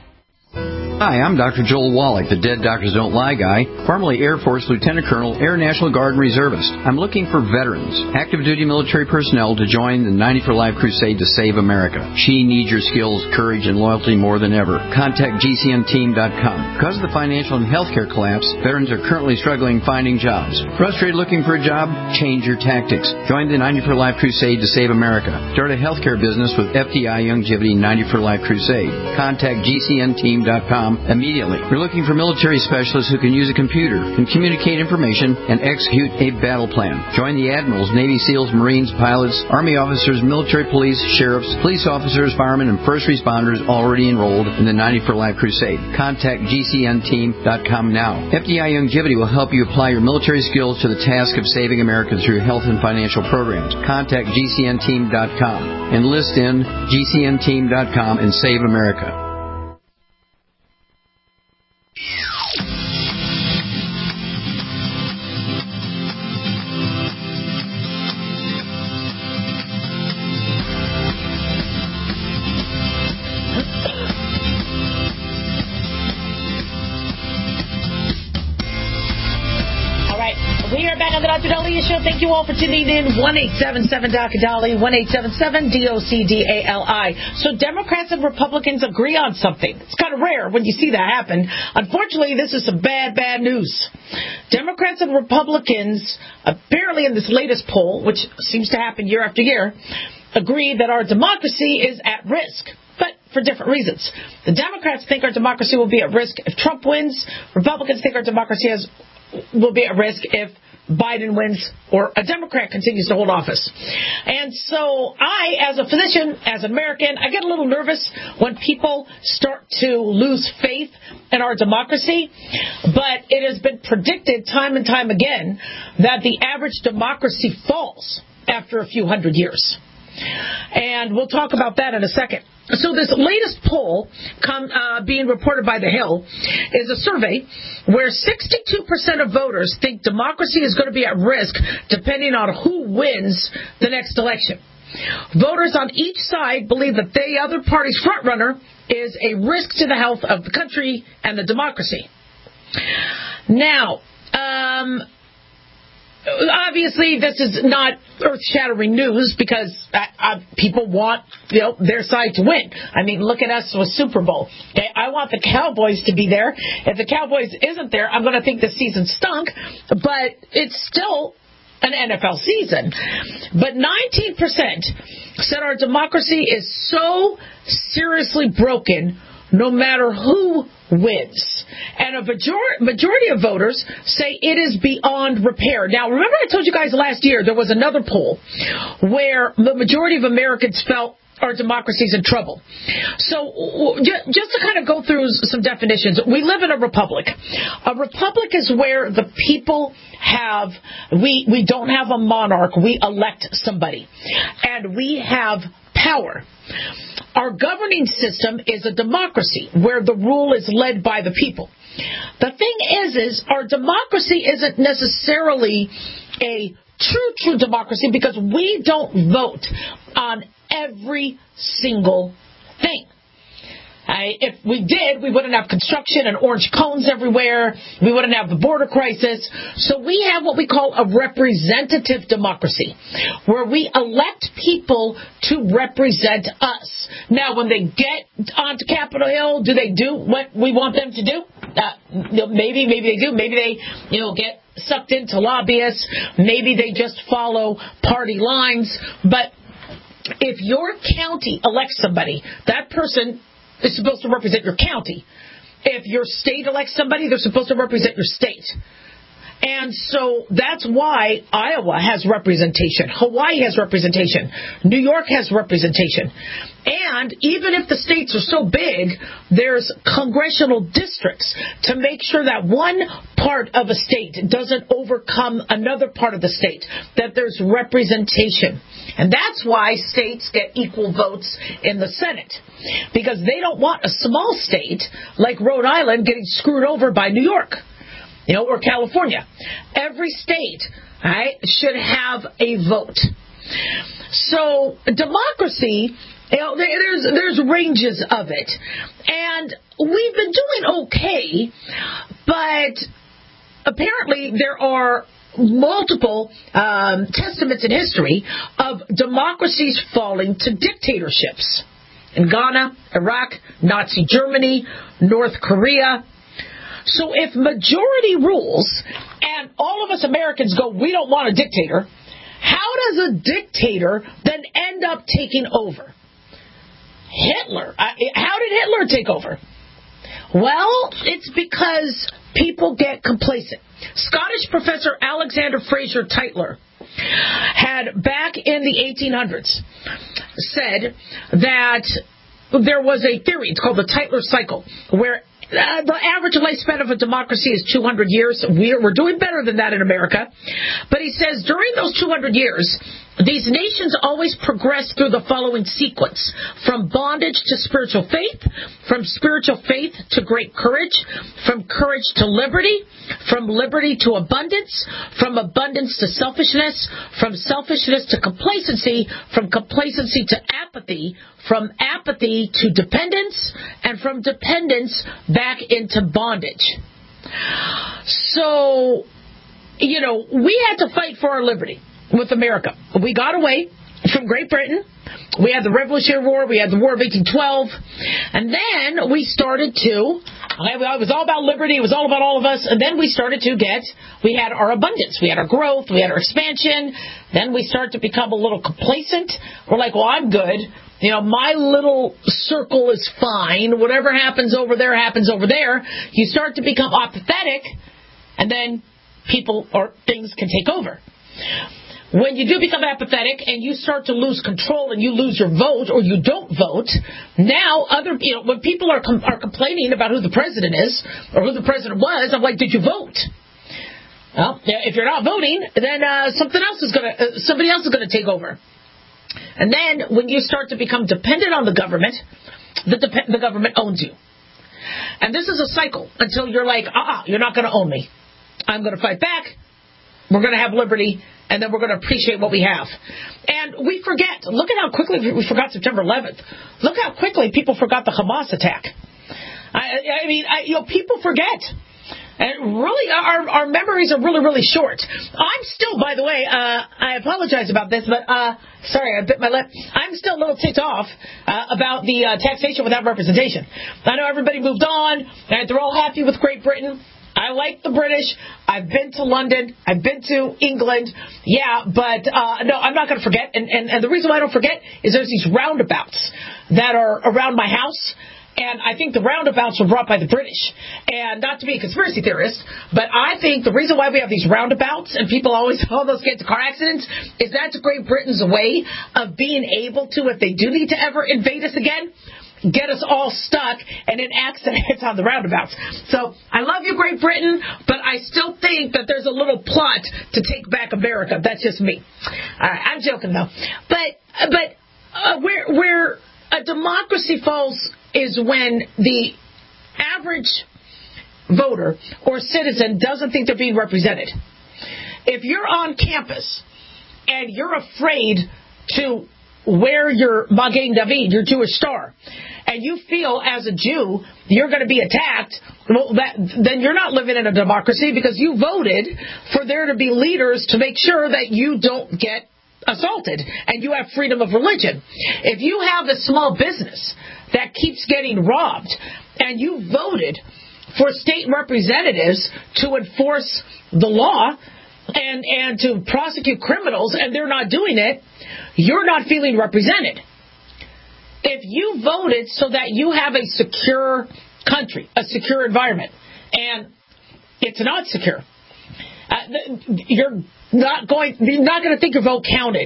Hi, I'm Doctor Joel Wallach, the Dead Doctors Don't Lie guy, formerly Air Force Lieutenant Colonel, Air National Guard Reservist. I'm looking for veterans, active duty military personnel to join the ninety for Life crusade to save America. She needs your skills, courage, and loyalty more than ever. Contact G C N team dot com. Because of the financial and healthcare collapse, veterans are currently struggling finding jobs. Frustrated looking for a job? Change your tactics. Join the ninety for Life crusade to save America. Start a healthcare business with F D I Youngevity ninety for Life crusade. Contact G C N team dot com immediately. We're looking for military specialists who can use a computer, can communicate information, and execute a battle plan. Join the admirals, Navy SEALs, Marines, pilots, Army officers, military police, sheriffs, police officers, firemen, and first responders already enrolled in the ninety for Life crusade. Contact G C N team dot com now. F D I Youngevity will help you apply your military skills to the task of saving America through health and financial programs. Contact G C N team dot com. Enlist in G C N team dot com and save America. We are back on the Doctor Dahlia Show. Thank you all for tuning in. one eight seven seven Doctor Dolly, one eight seven seven D O C D A L I. So Democrats and Republicans agree on something. It's kind of rare when you see that happen. Unfortunately, this is some bad, bad news. Democrats and Republicans, apparently in this latest poll, which seems to happen year after year, agree that our democracy is at risk, but for different reasons. The Democrats think our democracy will be at risk if Trump wins. Republicans think our democracy has, will be at risk if Biden wins or a Democrat continues to hold office. And so I, as a physician, as an American, I get a little nervous when people start to lose faith in our democracy. But it has been predicted time and time again that the average democracy falls after a few hundred years. And we'll talk about that in a second. So this latest poll come, uh, being reported by The Hill is a survey where sixty-two percent of voters think democracy is going to be at risk depending on who wins the next election. Voters on each side believe that the other party's frontrunner is a risk to the health of the country and the democracy. Now, um... obviously, this is not earth-shattering news because uh, uh, people want, you know, their side to win. I mean, look at us with Super Bowl. Okay, I want the Cowboys to be there. If the Cowboys isn't there, I'm going to think the season stunk. But it's still an N F L season. But nineteen percent said our democracy is so seriously broken no matter who wins. And a major- majority of voters say it is beyond repair. Now, remember I told you guys last year there was another poll where the majority of Americans felt our democracy is in trouble. So just to kind of go through some definitions, we live in a republic. A republic is where the people have, we, we don't have a monarch, we elect somebody. And we have power. Our governing system is a democracy where the rule is led by the people. The thing is, is our democracy isn't necessarily a true, true democracy because we don't vote on every single thing. I, if we did, we wouldn't have construction and orange cones everywhere. We wouldn't have the border crisis. So we have what we call a representative democracy, where we elect people to represent us. Now, when they get onto Capitol Hill, do they do what we want them to do? Uh, maybe, maybe they do. Maybe they, you know, get sucked into lobbyists. Maybe they just follow party lines. But if your county elects somebody, that person is supposed to represent your county. If your state elects somebody, they're supposed to represent your state. And so that's why Iowa has representation. Hawaii has representation. New York has representation. And even if the states are so big, there's congressional districts to make sure that one part of a state doesn't overcome another part of the state, that there's representation. And that's why states get equal votes in the Senate, because they don't want a small state like Rhode Island getting screwed over by New York. You know, or California. Every state, right, should have a vote. So democracy, you know, there's there's ranges of it, and we've been doing okay, but apparently there are multiple um, testaments in history of democracies falling to dictatorships. In Ghana, Iraq, Nazi Germany, North Korea. So if majority rules and all of us Americans go, we don't want a dictator, how does a dictator then end up taking over? Hitler. How did Hitler take over? Well, it's because people get complacent. Scottish professor Alexander Fraser Tytler had, back in the eighteen hundreds, said that there was a theory, it's called the Tytler cycle, where Uh, the average lifespan of a democracy is two hundred years. We're, we're doing better than that in America. But he says during those two hundred years, these nations always progress through the following sequence: from bondage to spiritual faith, from spiritual faith to great courage, from courage to liberty, from liberty to abundance, from abundance to selfishness, from selfishness to complacency, from complacency to apathy, from apathy to dependence, and from dependence back into bondage. So, you know, we had to fight for our liberty with America. We got away from Great Britain. We had the Revolutionary War. We had the War of eighteen twelve. And then we started to, it was all about liberty. It was all about all of us. And then we started to get, we had our abundance. We had our growth. We had our expansion. Then we started to become a little complacent. We're like, well, I'm good. You know, my little circle is fine. Whatever happens over there happens over there. You start to become apathetic, and then people or things can take over. When you do become apathetic and you start to lose control and you lose your vote or you don't vote, now other, you know, when people are com- are complaining about who the president is or who the president was, I'm like, did you vote? Well, if you're not voting, then uh, something else is going to, uh, somebody else is going to take over. And then when you start to become dependent on the government, the, de- the government owns you. And this is a cycle until you're like, ah, uh-uh, you're not going to own me. I'm going to fight back. We're going to have liberty, and then we're going to appreciate what we have. And we forget. Look at how quickly we forgot September eleventh. Look how quickly people forgot the Hamas attack. I, I mean, I, you know, people forget. And really, our, our memories are really, really short. I'm still, by the way, uh, I apologize about this, but, uh, sorry, I bit my lip. I'm still a little ticked off uh, about the uh, taxation without representation. I know everybody moved on, and they're all happy with Great Britain. I like the British. I've been to London. I've been to England. Yeah, but uh, no, I'm not going to forget. And, and, and the reason why I don't forget is there's these roundabouts that are around my house. And I think the roundabouts were brought by the British. And not to be a conspiracy theorist, but I think the reason why we have these roundabouts and people always almost get into car accidents is that's Great Britain's way of being able to, if they do need to ever invade us again, get us all stuck and in accidents on the roundabouts. So I love you, Great Britain, but I still think that there's a little plot to take back America. That's just me. All right, I'm joking though. But but uh, where where a democracy falls is when the average voter or citizen doesn't think they're being represented. If you're on campus and you're afraid to wear your Magen David, your Jewish star, and you feel as a Jew you're going to be attacked, well, that, then you're not living in a democracy because you voted for there to be leaders to make sure that you don't get assaulted and you have freedom of religion. If you have a small business that keeps getting robbed and you voted for state representatives to enforce the law and, and to prosecute criminals and they're not doing it, you're not feeling represented. If you voted so that you have a secure country, a secure environment, and it's not secure, uh, you're not going, you're not going to think your vote counted.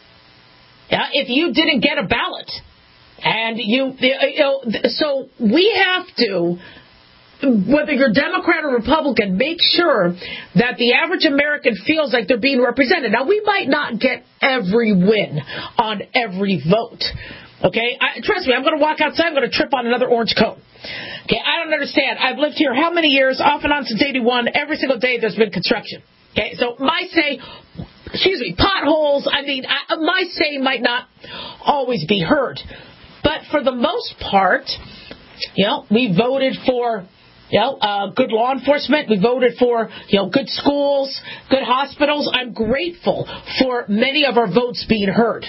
Yeah, if you didn't get a ballot, and you, you know, so we have to, whether you're Democrat or Republican, make sure that the average American feels like they're being represented. Now, we might not get every win on every vote. Okay? I, trust me, I'm going to walk outside, I'm going to trip on another orange cone. Okay? I don't understand. I've lived here how many years? Off and on since eighty-one. Every single day there's been construction. Okay? So my say, excuse me, potholes, I mean, I, my say might not always be heard. But for the most part, you know, we voted for, you know, uh, good law enforcement. We voted for, you know, good schools, good hospitals. I'm grateful for many of our votes being heard.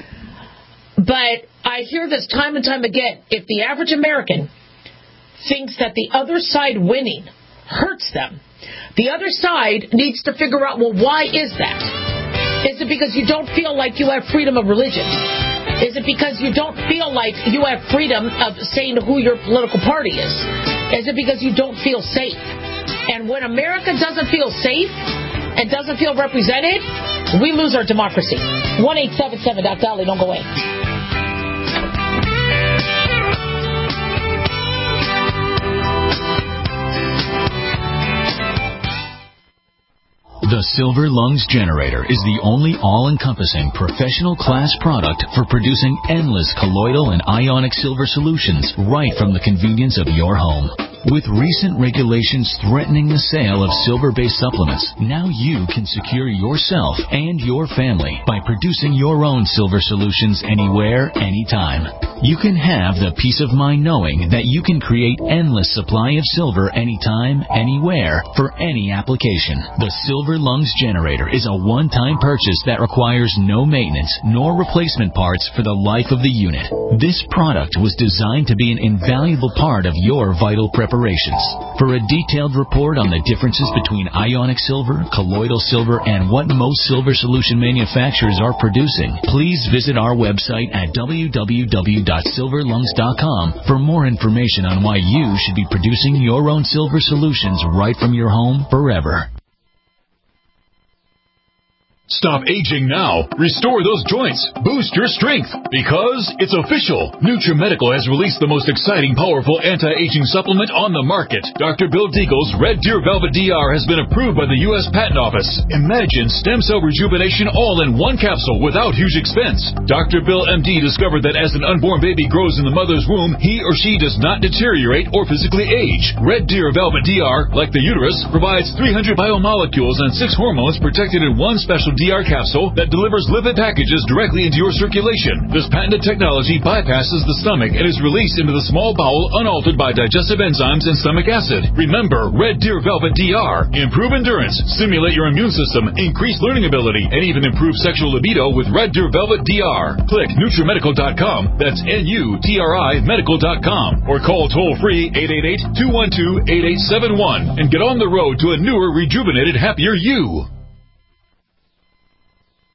But I hear this time and time again. If the average American thinks that the other side winning hurts them, the other side needs to figure out, well, why is that? Is it because you don't feel like you have freedom of religion? Is it because you don't feel like you have freedom of saying who your political party is? Is it because you don't feel safe? And when America doesn't feel safe and doesn't feel represented, we lose our democracy. one eight seven seven Doc Dolly, don't go away. The Silver Lungs Generator is the only all-encompassing professional class product for producing endless colloidal and ionic silver solutions right from the convenience of your home. With recent regulations threatening the sale of silver-based supplements, now you can secure yourself and your family by producing your own silver solutions anywhere, anytime. You can have the peace of mind knowing that you can create endless supply of silver anytime, anywhere, for any application. The Silver Lungs Generator is a one-time purchase that requires no maintenance nor replacement parts for the life of the unit. This product was designed to be an invaluable part of your vital preparations. For a detailed report on the differences between ionic silver, colloidal silver, and what most silver solution manufacturers are producing, please visit our website at w w w dot silver lungs dot com for more information on why you should be producing your own silver solutions right from your home forever. Stop aging now. Restore those joints. Boost your strength. Because it's official. NutriMedical has released the most exciting, powerful anti-aging supplement on the market. Doctor Bill Deagle's Red Deer Velvet D R has been approved by the U S Patent Office. Imagine stem cell rejuvenation all in one capsule without huge expense. Doctor Bill M D discovered that as an unborn baby grows in the mother's womb, he or she does not deteriorate or physically age. Red Deer Velvet D R, like the uterus, provides three hundred biomolecules and six hormones protected in one special D R capsule that delivers lipid packages directly into your circulation. This patented technology bypasses the stomach and is released into the small bowel unaltered by digestive enzymes and stomach acid. Remember, Red Deer Velvet D R. Improve endurance, stimulate your immune system, increase learning ability, and even improve sexual libido with Red Deer Velvet D R. Click NutriMedical dot com. That's N U T R I medical dot com. Or call toll-free eight eight eight, two one two, eight eight seven one and get on the road to a newer, rejuvenated, happier you.